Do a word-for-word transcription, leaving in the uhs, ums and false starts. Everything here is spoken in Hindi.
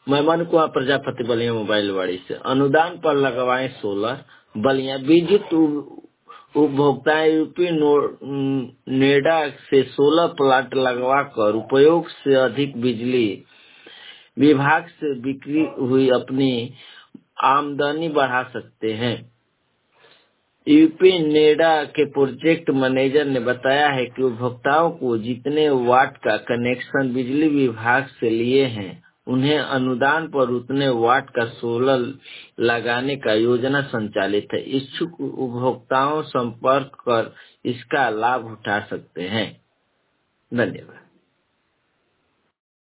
मेहमान कुमार प्रजापति बलिया मोबाइल वाड़ी से। अनुदान पर लगवाएं सोलर। बलिया विद्युत उपभोक्ता यूपी नेडा से सोलर प्लांट लगवा कर उपयोग से अधिक बिजली विभाग से बिक्री हुई अपनी आमदनी बढ़ा सकते हैं। यूपी नेडा के प्रोजेक्ट मैनेजर ने बताया है कि उपभोक्ताओं को जितने वाट का कनेक्शन बिजली विभाग से लिए हैं उन्हें अनुदान पर उतने वाट का सोलर लगाने का योजना संचालित है। इच्छुक उपभोक्ताओं संपर्क कर इसका लाभ उठा सकते हैं। धन्यवाद।